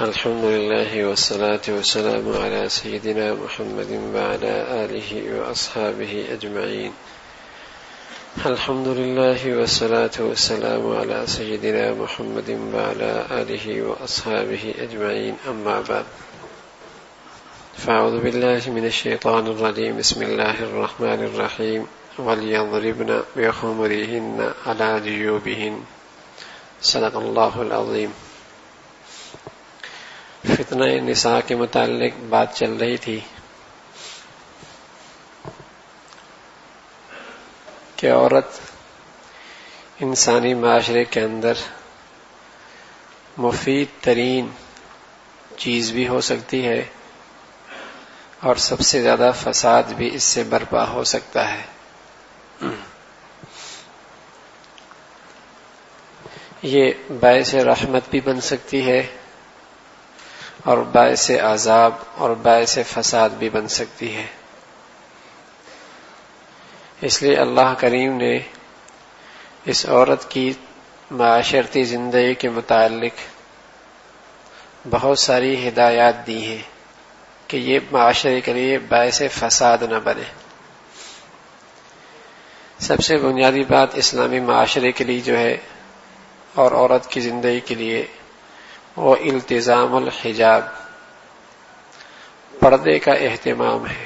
الحمد لله والصلاة والسلام على سيدنا محمد وعلى آله وأصحابه أجمعين. الحمد لله والصلاة والسلام على سيدنا محمد وعلى آله وأصحابه أجمعين. أما بعد، فأعوذ بالله من الشيطان الرجيم. بسم الله الرحمن الرحيم. وليضربن بخمرهن على جيوبهن. صدق اللہ العظیم. فتنہ نساء کے متعلق بات چل رہی تھی کہ عورت انسانی معاشرے کے اندر مفید ترین چیز بھی ہو سکتی ہے اور سب سے زیادہ فساد بھی اس سے برپا ہو سکتا ہے. یہ باعث رحمت بھی بن سکتی ہے اور باعث عذاب اور باعث فساد بھی بن سکتی ہے. اس لیے اللہ کریم نے اس عورت کی معاشرتی زندگی کے متعلق بہت ساری ہدایات دی ہیں کہ یہ معاشرے کے لیے باعث فساد نہ بنے. سب سے بنیادی بات اسلامی معاشرے کے لیے جو ہے اور عورت کی زندگی کے لیے وہ التزام الحجاب، پردے کا اہتمام ہے.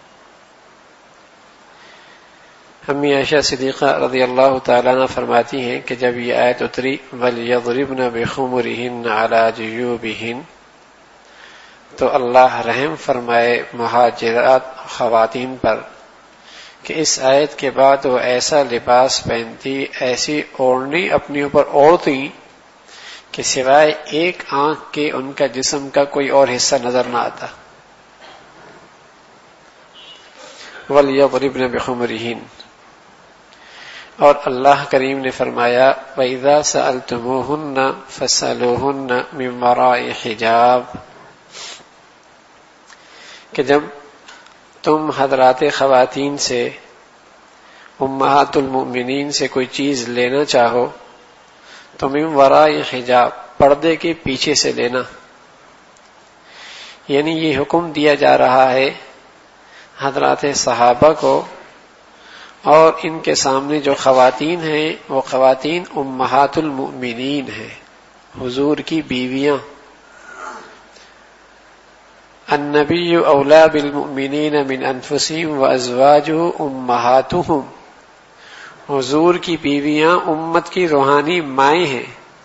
امی عائشہ صدیقہ رضی اللہ تعالیٰ عنہ فرماتی ہیں کہ جب یہ آیت اتری وَلْيَضْرِبْنَ بِخُمُرِهِنَّ عَلَى جُيُوبِهِنَّ، تو اللہ رحم فرمائے مہاجرات خواتین پر کہ اس آیت کے بعد وہ ایسا لباس پہنتی، ایسی اوڑھنی اپنے اوپر اوڑھتی کہ سوائے ایک آنکھ کے ان کا جسم کا کوئی اور حصہ نظر نہ آتا. وَلْيَضْرِبْنَ بِخُمُرِهِنَّ. اور اللہ کریم نے فرمایا وَإِذَا سَأَلْتُمُوهُنَّ فَاسْأَلُوهُنَّ مِنْ وَرَاءِ حِجَابٍ، کہ جب تم حضرات خواتین سے، امہات المؤمنین سے کوئی چیز لینا چاہو تو من وراء حجاب، پردے کے پیچھے سے لینا. یعنی یہ حکم دیا جا رہا ہے حضرات صحابہ کو، اور ان کے سامنے جو خواتین ہیں وہ خواتین امہات المؤمنین ہیں، حضور کی بیویاں. النبی اولا بالمؤمنین من انفسہم وازواجہ امہاتہم. حضور کی بیویاں امت کی روحانی مائیں ہیں.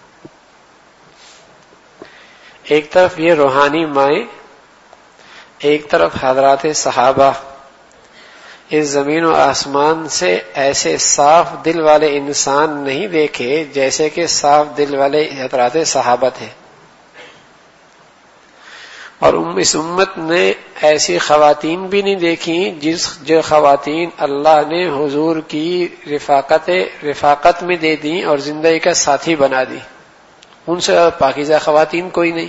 ایک طرف یہ روحانی مائیں، ایک طرف حضرات صحابہ. اس زمین و آسمان سے ایسے صاف دل والے انسان نہیں دیکھے جیسے کہ صاف دل والے حضرات صحابہ تھے. اور اس امت نے ایسی خواتین بھی نہیں دیکھی جو خواتین اللہ نے حضور کی رفاقت میں دے دی اور زندگی کا ساتھی بنا دی. ان سے پاکیزہ خواتین کوئی نہیں.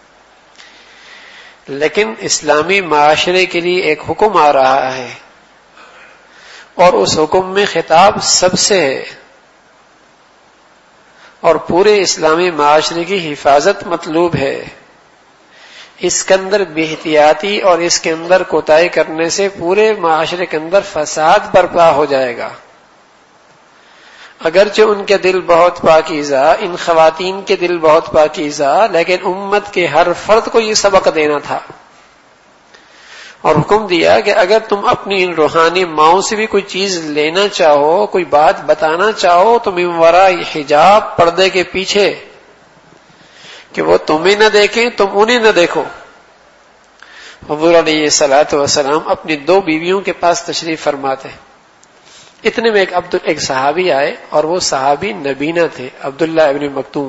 لیکن اسلامی معاشرے کے لیے ایک حکم آ رہا ہے اور اس حکم میں خطاب سب سے ہے، اور پورے اسلامی معاشرے کی حفاظت مطلوب ہے. اس کے اندر بے احتیاطی اور اس کے اندر کوتاہی کرنے سے پورے معاشرے کے اندر فساد برپا ہو جائے گا. اگرچہ ان کے دل بہت پاکیزہ، ان خواتین کے دل بہت پاکیزہ، لیکن امت کے ہر فرد کو یہ سبق دینا تھا اور حکم دیا کہ اگر تم اپنی ان روحانی ماؤں سے بھی کوئی چیز لینا چاہو، کوئی بات بتانا چاہو تو من وراء حجاب، پردے کے پیچھے، کہ وہ تمہیں نہ دیکھیں تم انہیں نہ دیکھو. حضور علیہ الصلوۃ والسلام اپنی دو بیویوں کے پاس تشریف فرماتے. اتنے میں ایک صحابی آئے اور وہ صحابی نبینا تھے، عبداللہ ابن مکتوم.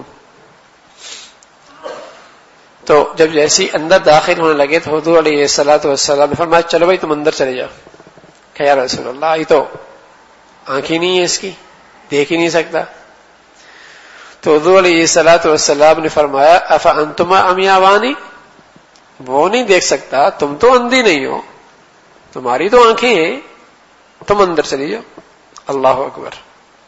تو جب جیسی اندر داخل ہونے لگے تو حضور علیہ الصلوۃ والسلام نے فرمایا چلو بھائی تم اندر چلے جاؤ. کہ یا رسول اللہ یہ تو آنکھ ہی نہیں ہے اس کی، دیکھ ہی نہیں سکتا. تو حضور علیہ الصلوۃ والسلام نے فرمایا افانتما عمیاوانی، وہ نہیں دیکھ سکتا، تم تو اندھی نہیں ہو، تمہاری تو آنکھیں ہیں، تم اندر چلی جاؤ. اللہ اکبر.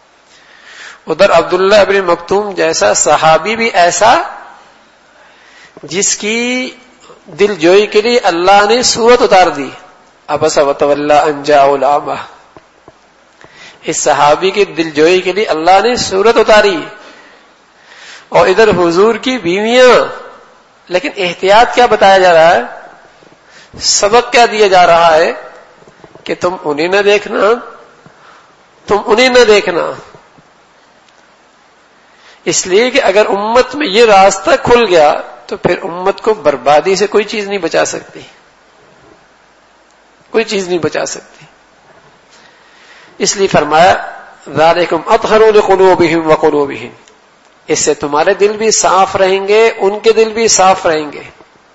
ادھر عبداللہ ابن مکتوم جیسا صحابی بھی ایسا جس کی دل جوئی کے لیے اللہ نے صورت اتار دی. عبس وتولی ان جاءہ الاعمی، اس صحابی کی دل جوئی کے لیے اللہ نے صورت اتاری. اور ادھر حضور کی بیویاں، لیکن احتیاط کیا بتایا جا رہا ہے، سبق کیا دیا جا رہا ہے کہ تم انہیں نہ دیکھنا، تم انہیں نہ دیکھنا. اس لیے کہ اگر امت میں یہ راستہ کھل گیا تو پھر امت کو بربادی سے کوئی چیز نہیں بچا سکتی، کوئی چیز نہیں بچا سکتی. اس لیے فرمایا ذالکم اطہر لقلوبہم وقلوبہم، اس سے تمہارے دل بھی صاف رہیں گے، ان کے دل بھی صاف رہیں گے.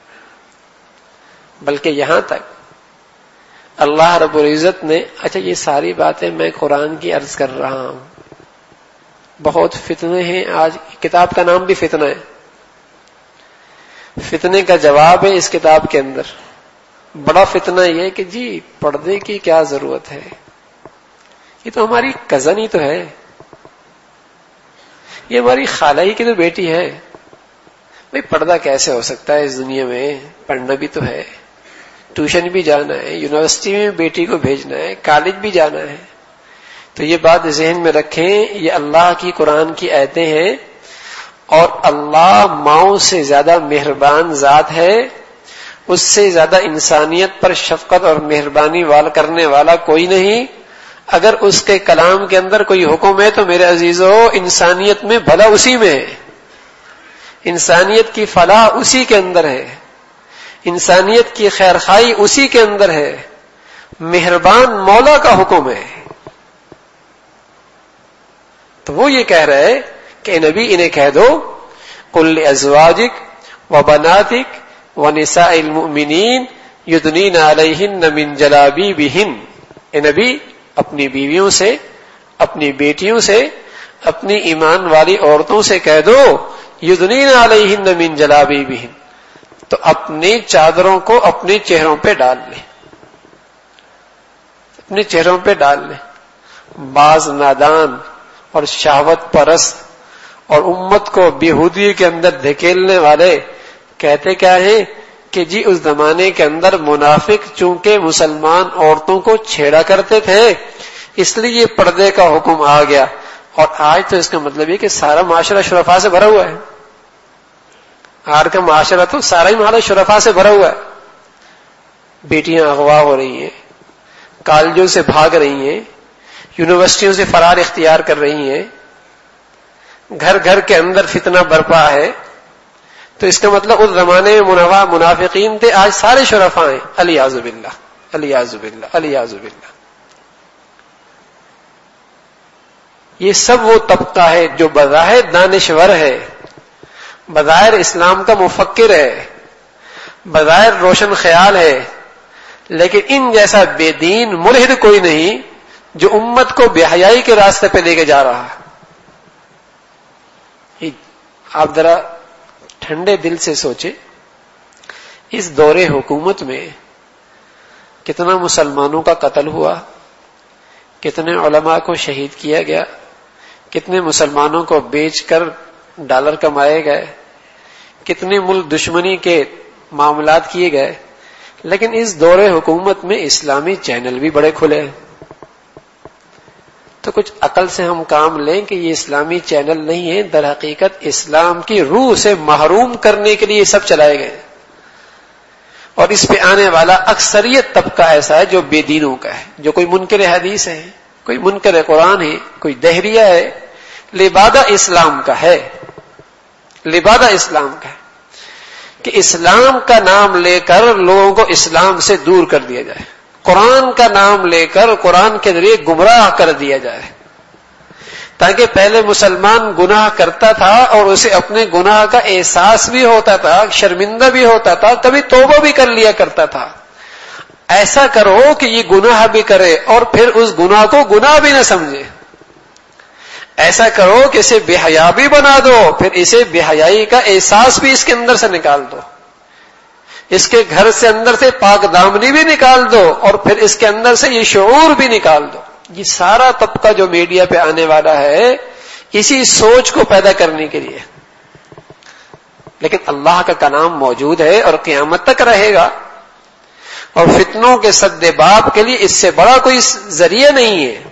بلکہ یہاں تک اللہ رب العزت نے، اچھا یہ ساری باتیں میں قرآن کی عرض کر رہا ہوں، بہت فتنے ہیں. آج کتاب کا نام بھی فتنہ ہے، فتنے کا جواب ہے اس کتاب کے اندر. بڑا فتنہ یہ کہ جی پردے کی کیا ضرورت ہے، یہ تو ہماری کزن ہی تو ہے، یہ ہماری خالہ ہی کی تو بیٹی ہے. بھئی پردہ کیسے ہو سکتا ہے اس دنیا میں، پڑھنا بھی تو ہے، ٹیوشن بھی جانا ہے، یونیورسٹی میں بیٹی کو بھیجنا ہے، کالج بھی جانا ہے. تو یہ بات ذہن میں رکھیں، یہ اللہ کی قرآن کی آیتیں ہیں، اور اللہ ماؤں سے زیادہ مہربان ذات ہے، اس سے زیادہ انسانیت پر شفقت اور مہربانی کرنے والا کوئی نہیں. اگر اس کے کلام کے اندر کوئی حکم ہے تو میرے عزیزو انسانیت میں بھلا اسی میں ہے، انسانیت کی فلاح اسی کے اندر ہے، انسانیت کی خیرخوائی اسی کے اندر ہے. مہربان مولا کا حکم ہے. تو وہ یہ کہہ رہے کہ نبی انہیں کہہ دو قل لازواجک وبناتک ونساء المؤمنین یدنین علیہن من جلابیبہن. اے نبی اپنی بیویوں سے، اپنی بیٹیوں سے، اپنی ایمان والی عورتوں سے کہہ دو یدنین علیہن من جلابیبہن، تو اپنی چادروں کو اپنے چہروں پہ ڈال لیں، اپنے چہروں پہ ڈال لیں. بعض نادان اور شہوت پرست اور امت کو بیہودی کے اندر دھکیلنے والے کہتے کیا ہیں کہ جی اس زمانے کے اندر منافق چونکہ مسلمان عورتوں کو چھیڑا کرتے تھے اس لیے یہ پردے کا حکم آ گیا. اور آج تو اس کا مطلب یہ کہ سارا معاشرہ شرفاء سے بھرا ہوا ہے، آج کا معاشرہ تو سارا ہی معاشرہ شرفاء سے بھرا ہوا ہے. بیٹیاں اغوا ہو رہی ہیں، کالجوں سے بھاگ رہی ہیں، یونیورسٹیوں سے فرار اختیار کر رہی ہیں، گھر گھر کے اندر فتنہ برپا ہے. تو اس کا مطلب اس زمانے میں منافقین تھے، آج سارے شرفاء ہیں. الیاذ باللہ، الیاذ باللہ، الیاذ باللہ. یہ سب وہ طبقہ ہے جو بظاہر دانشور ہے، بظاہر اسلام کا مفکر ہے، بظاہر روشن خیال ہے، لیکن ان جیسا بے دین ملحد کوئی نہیں جو امت کو بے حیائی کے راستے پہ لے کے جا رہا ہے. آپ ذرا ٹھنڈے دل سے سوچے، اس دور حکومت میں کتنا مسلمانوں کا قتل ہوا، کتنے علماء کو شہید کیا گیا، کتنے مسلمانوں کو بیچ کر ڈالر کمائے گئے، کتنے ملک دشمنی کے معاملات کیے گئے. لیکن اس دور حکومت میں اسلامی چینل بھی بڑے کھلے ہیں. تو کچھ عقل سے ہم کام لیں کہ یہ اسلامی چینل نہیں ہے، در حقیقت اسلام کی روح سے محروم کرنے کے لیے یہ سب چلائے گئے. اور اس پہ آنے والا اکثریت طبقہ ایسا ہے جو بے دینوں کا ہے، جو کوئی منکر حدیث ہے، کوئی منکر قرآن ہے، کوئی دہریہ ہے، لبادہ اسلام کا ہے، لبادہ اسلام کا ہے کہ اسلام کا نام لے کر لوگوں کو اسلام سے دور کر دیا جائے، قرآن کا نام لے کر قرآن کے ذریعے گمراہ کر دیا جائے. تاکہ پہلے مسلمان گناہ کرتا تھا اور اسے اپنے گناہ کا احساس بھی ہوتا تھا، شرمندہ بھی ہوتا تھا، کبھی توبہ بھی کر لیا کرتا تھا. ایسا کرو کہ یہ گناہ بھی کرے اور پھر اس گناہ کو گناہ بھی نہ سمجھے. ایسا کرو کہ اسے بے حیا بھی بنا دو، پھر اسے بے حیائی کا احساس بھی اس کے اندر سے نکال دو، اس کے گھر سے اندر سے پاک دامنی بھی نکال دو، اور پھر اس کے اندر سے یہ شعور بھی نکال دو. یہ سارا طبقہ جو میڈیا پہ آنے والا ہے اسی سوچ کو پیدا کرنے کے لیے. لیکن اللہ کا کلام موجود ہے اور قیامت تک رہے گا، اور فتنوں کے سد باب کے لیے اس سے بڑا کوئی ذریعہ نہیں ہے۔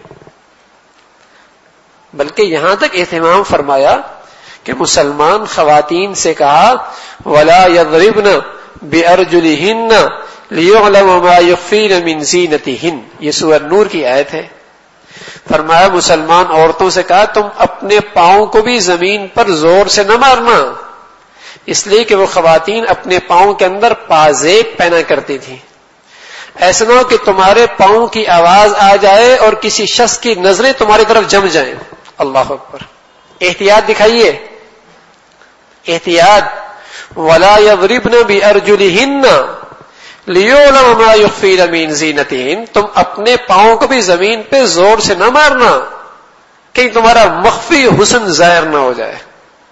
بلکہ یہاں تک اہتمام فرمایا کہ مسلمان خواتین سے کہا وَلَا يَضْرِبْنَ بِأَرْجُلِهِنَّ لِيُعْلَمَ مَا يُخْفِينَ مِنْ زِينَتِهِنَّ، یہ سورہ نور کی آیت ہے۔ فرمایا مسلمان عورتوں سے کہا تم اپنے پاؤں کو بھی زمین پر زور سے نہ مارنا، اس لیے کہ وہ خواتین اپنے پاؤں کے اندر پازیب پہنا کرتی تھیں۔ ایسا نہ ہو کہ تمہارے پاؤں کی آواز آ جائے اور کسی شخص کی نظریں تمہاری طرف جم جائیں۔ اللہ اکبر، احتیاط دکھائیے، احتیاط۔ وَلَا يَضْرِبْنَ بِأَرْجُلِهِنَّ لِيُعْلَمَ مَا يُخْفِينَ مِنْ زِينَتِهِنَّ، تم اپنے پاؤں کو بھی زمین پہ زور سے نہ مارنا کہیں تمہارا مخفی حسن ظاہر نہ ہو جائے،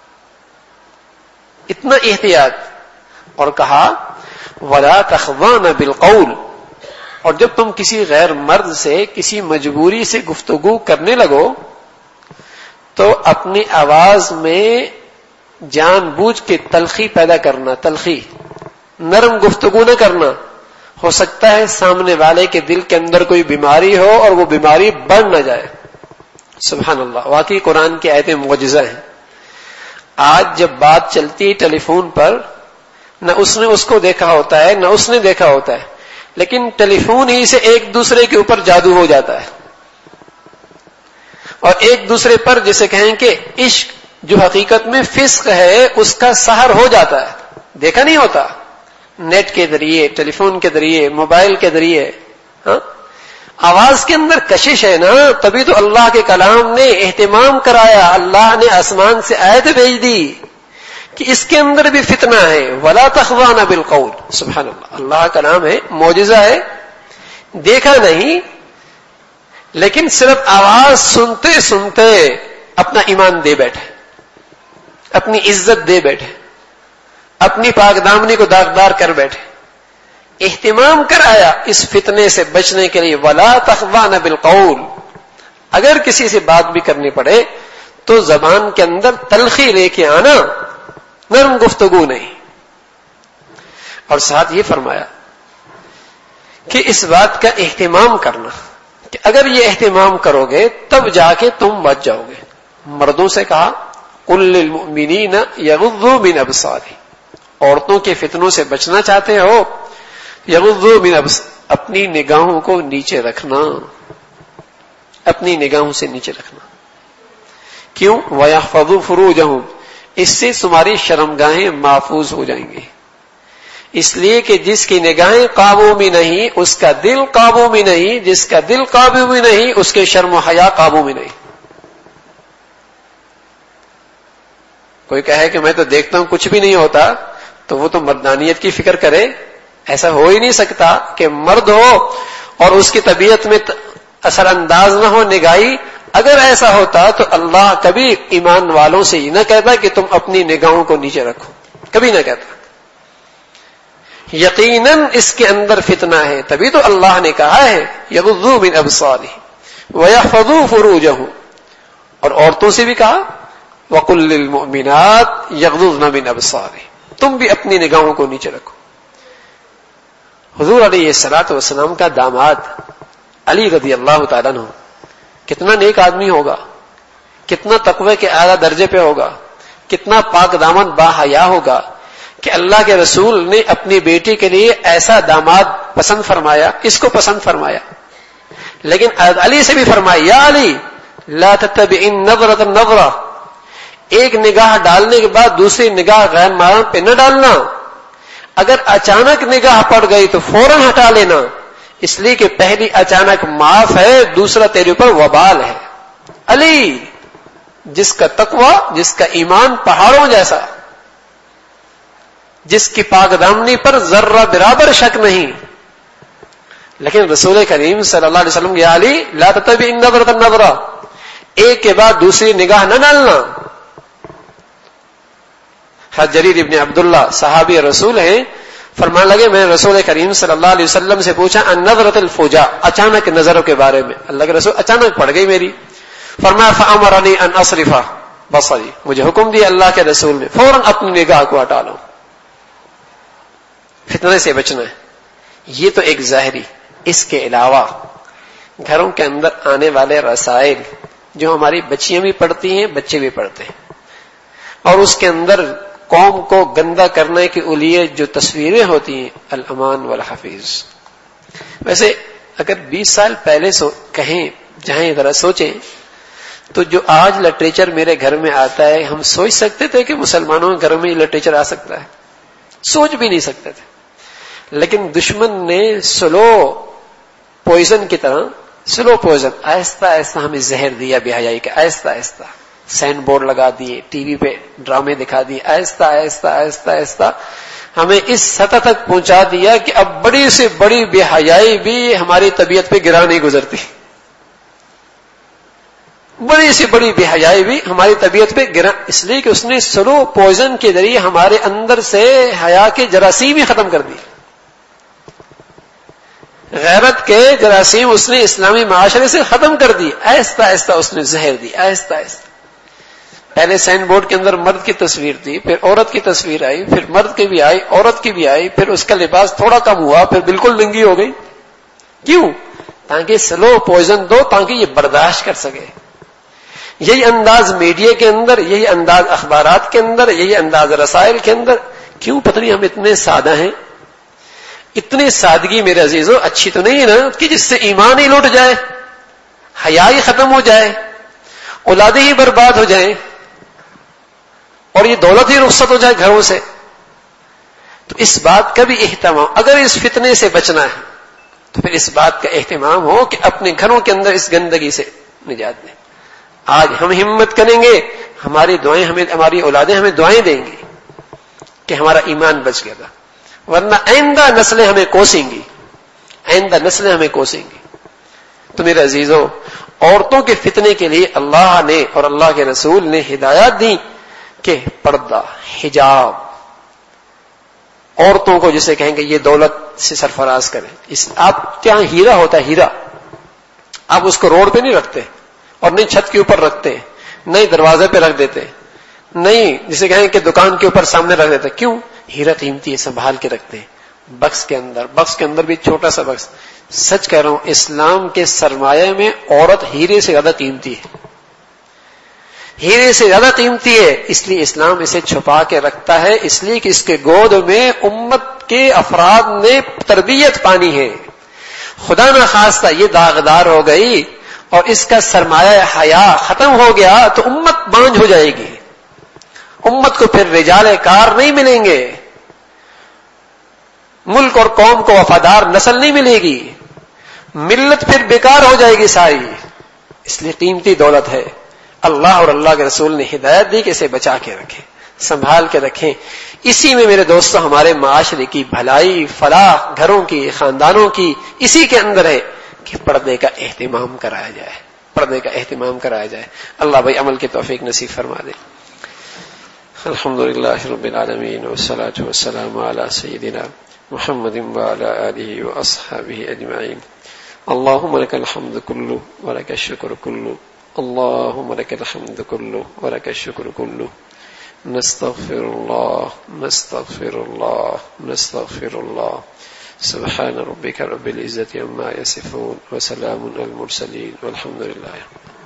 اتنا احتیاط۔ اور کہا وَلَا تَخْضَعْنَ بِالْقَوْلِ، اور جب تم کسی غیر مرد سے کسی مجبوری سے گفتگو کرنے لگو تو اپنی آواز میں جان بوجھ کے تلخی پیدا کرنا، تلخی، نرم گفتگو نہ کرنا۔ ہو سکتا ہے سامنے والے کے دل کے اندر کوئی بیماری ہو اور وہ بیماری بڑھ نہ جائے۔ سبحان اللہ، واقعی قرآن کی آیتیں معجزہ ہیں۔ آج جب بات چلتی ہے ٹیلی فون پر، نہ اس نے اس کو دیکھا ہوتا ہے نہ اس نے دیکھا ہوتا ہے، لیکن ٹیلی فون ہی سے ایک دوسرے کے اوپر جادو ہو جاتا ہے، اور ایک دوسرے پر جسے کہیں کہ عشق جو حقیقت میں فسق ہے اس کا سحر ہو جاتا ہے، دیکھا نہیں ہوتا، نیٹ کے ذریعے، ٹیلی فون کے ذریعے، موبائل کے ذریعے۔ ہاں، آواز کے اندر کشش ہے نا، تبھی تو اللہ کے کلام نے اہتمام کرایا، اللہ نے آسمان سے آیت بھیج دی کہ اس کے اندر بھی فتنہ ہے۔ وَلَا تَخْضَعْنَ بِالْقَوْلِ، سبحان اللہ، اللہ کا کلام ہے، معجزہ ہے، دیکھا نہیں، لیکن صرف آواز سنتے سنتے اپنا ایمان دے بیٹھے، اپنی عزت دے بیٹھے، اپنی پاک دامنی کو داغدار کر بیٹھے۔ اہتمام کر آیا اس فتنے سے بچنے کے لیے وَلَا تَخْضَعْنَ بِالْقَوْلِ، اگر کسی سے بات بھی کرنی پڑے تو زبان کے اندر تلخی لے کے آنا، نرم گفتگو نہیں۔ اور ساتھ یہ فرمایا کہ اس بات کا اہتمام کرنا کہ اگر یہ اہتمام کرو گے تب جا کے تم بچ جاؤ گے۔ مردوں سے کہا قُل لِّلْمُؤْمِنِينَ يَغُضُّوا مِنْ أَبْصَارِهِمْ، عورتوں کے فتنوں سے بچنا چاہتے ہو، یغضوا من اپنی نگاہوں کو نیچے رکھنا، اپنی نگاہوں سے نیچے رکھنا۔ کیوں؟ وَيَحْفَظُوا فُرُوجَهُمْ، اس سے تمہاری شرمگاہیں محفوظ ہو جائیں گی، اس لیے کہ جس کی نگاہیں قابو میں نہیں اس کا دل قابو میں نہیں، جس کا دل قابو میں نہیں اس کے شرم و حیا قابو میں نہیں۔ کوئی کہے کہ میں تو دیکھتا ہوں کچھ بھی نہیں ہوتا، تو وہ تو مردانیت کی فکر کرے۔ ایسا ہو ہی نہیں سکتا کہ مرد ہو اور اس کی طبیعت میں اثر انداز نہ ہو نگاہی۔ اگر ایسا ہوتا تو اللہ کبھی ایمان والوں سے یہ نہ کہتا کہ تم اپنی نگاہوں کو نیچے رکھو، کبھی نہ کہتا۔ یقیناً اس کے اندر فتنہ ہے، تبھی تو اللہ نے کہا ہے یغضوا من ابصارہم ویحفظوا فروجہم، اور عورتوں سے بھی کہا وقل للمؤمنات یغضضن من ابصارہم، تم بھی اپنی نگاہوں کو نیچے رکھو۔ حضور علیہ الصلوۃ والسلام کا داماد علی رضی اللہ تعالیٰ عنہ کتنا نیک آدمی ہوگا، کتنا تقوی کے اعلیٰ درجے پہ ہوگا، کتنا پاک دامن با حیا ہوگا کہ اللہ کے رسول نے اپنی بیٹی کے لیے ایسا داماد پسند فرمایا، اس کو پسند فرمایا، لیکن علی سے بھی فرمایا یا علی لا تتبع النظرة النظرة، ایک نگاہ ڈالنے کے بعد دوسری نگاہ غیر محرم پہ نہ ڈالنا، اگر اچانک نگاہ پڑ گئی تو فوراً ہٹا لینا، اس لیے کہ پہلی اچانک معاف ہے، دوسرا تیرے اوپر وبال ہے۔ علی جس کا تقوی، جس کا ایمان پہاڑوں جیسا، جس کی پاک دامنی پر ذرہ برابر شک نہیں، لیکن رسول کریم صلی اللہ علیہ وسلم یا علی لا تتبع النظرة النظرة، ایک کے بعد دوسری نگاہ نہ ڈالنا۔ حضرت جریر ابن عبداللہ صحابی رسول ہیں، فرمان لگے میں نے رسول کریم صلی اللہ علیہ وسلم سے پوچھا ان نظرۃ الفجاء، اچانک نظروں کے بارے میں، اللہ کے رسول اچانک پڑ گئی میری، فرمایا فامرنی ان اصرفہ، بصری، مجھے حکم دیا اللہ کے رسول نے فوراً اپنی نگاہ کو ہٹا لو، فتنے سے بچنا ہے. یہ تو ایک ظاہری. اس کے علاوہ گھروں کے اندر آنے والے رسائل جو ہماری بچیاں بھی پڑھتی ہیں، بچے بھی پڑھتے ہیں، اور اس کے اندر قوم کو گندا کرنے کے لیے جو تصویریں ہوتی ہیں، الامان والحفیظ. ویسے اگر 20 سال پہلے کہیں جہاں ذرا سوچیں تو جو آج لٹریچر میرے گھر میں آتا ہے، ہم سوچ سکتے تھے کہ مسلمانوں کے گھر میں یہ لٹریچر آ سکتا ہے؟ سوچ بھی نہیں سکتے تھے. لیکن دشمن نے سلو پوائزن کی طرح، سلو پوائزن، آہستہ آہستہ ہمیں زہر دیا بے حیائی کا. آہستہ آہستہ سائن بورڈ لگا دیے، ٹی وی پہ ڈرامے دکھا دیے، آہستہ آہستہ آہستہ آہستہ ہمیں اس سطح تک پہنچا دیا کہ اب بڑی سے بڑی بے حیائی بھی ہماری طبیعت پہ گرا نہیں گزرتی. بڑی سے بڑی بے حیائی بھی ہماری طبیعت پہ گرا، اس لیے کہ اس نے سلو پوائزن کے ذریعے ہمارے اندر سے حیا کے جراثیم ہی ختم کر دیے. غیرت کے جراثیم اس نے اسلامی معاشرے سے ختم کر دی. آہستہ آہستہ اس نے زہر دی، آہستہ آہستہ. پہلے سائن بورڈ کے اندر مرد کی تصویر تھی، پھر عورت کی تصویر آئی، پھر مرد کی بھی آئی، عورت کی بھی آئی، پھر اس کا لباس تھوڑا کم ہوا، پھر بالکل ننگی ہو گئی. کیوں؟ تاکہ سلو پوائزن دو، تاکہ یہ برداشت کر سکے. یہی انداز میڈیا کے اندر، یہی انداز اخبارات کے اندر، یہی انداز رسائل کے اندر. کیوں پتہ نہیں ہم اتنے سادہ ہیں؟ اتنی سادگی میرے عزیزوں اچھی تو نہیں ہے نا کہ جس سے ایمان ہی لوٹ جائے، حیا ہی ختم ہو جائے، اولادیں ہی برباد ہو جائیں، اور یہ دولت ہی رخصت ہو جائے گھروں سے. تو اس بات کا بھی اہتمام، اگر اس فتنے سے بچنا ہے تو پھر اس بات کا اہتمام ہو کہ اپنے گھروں کے اندر اس گندگی سے نجات دیں. آج ہم ہمت کریں گے، ہماری دعائیں ہماری اولادیں ہمیں دعائیں دیں گی کہ ہمارا ایمان بچ گیا تھا، ورنہ آئندہ نسلیں ہمیں کوسیں گی، آئندہ نسلیں ہمیں کوسیں گی. تو میرے عزیزوں، عورتوں کے فتنے کے لیے اللہ نے اور اللہ کے رسول نے ہدایات دی کہ پردہ، حجاب، عورتوں کو جسے کہیں گے یہ دولت سے سرفراز کریں. آپ کے یہاں ہیرا ہوتا ہے، ہیرا، آپ اس کو روڈ پہ نہیں رکھتے، اور نہیں چھت کے اوپر رکھتے، نہیں دروازے پہ رکھ دیتے، نہیں جسے کہیں کہ دکان کے اوپر سامنے رکھ دیتے. کیوں؟ ہیرا قیمتی ہے، سنبھال کے رکھتے ہیں بکس کے اندر. بکس کے اندر بھی چھوٹا سا بکس. سچ کہہ رہا ہوں، اسلام کے سرمایہ میں عورت ہیرے سے زیادہ قیمتی ہے، ہیرے سے زیادہ قیمتی ہے. اس لیے اسلام اسے چھپا کے رکھتا ہے، اس لیے کہ اس کے گود میں امت کے افراد نے تربیت پانی ہے. خدا نہ خواستہ یہ داغدار ہو گئی اور اس کا سرمایہ حیا ختم ہو گیا تو امت بانجھ ہو جائے گی. امت کو پھر رجال کار نہیں ملیں گے، ملک اور قوم کو وفادار نسل نہیں ملے گی، ملت پھر بیکار ہو جائے گی ساری. اس لیے قیمتی دولت ہے. اللہ اور اللہ کے رسول نے ہدایت دی کہ اسے بچا کے رکھیں، سنبھال کے رکھیں. اسی میں میرے دوستو ہمارے معاشرے کی بھلائی، فلاح، گھروں کی، خاندانوں کی اسی کے اندر ہے کہ پردے کا اہتمام کرایا جائے، پردے کا اہتمام کرایا جائے. اللہ بھائی عمل کی توفیق نصیب فرما دے. الحمدللہ رب العالمین والصلاة والسلام علی سیدنا محمد وعلی آلہ واصحابہ اجمعین. اللہم لک الحمد کلہ ولک الشکر کلہ، اللہم لک الحمد کلہ ولک الشکر کلہ. نستغفر اللہ نستغفر اللہ نستغفر اللہ. سبحان ربک رب العزة عما یصفون وسلام علی المرسلین والحمد للہ.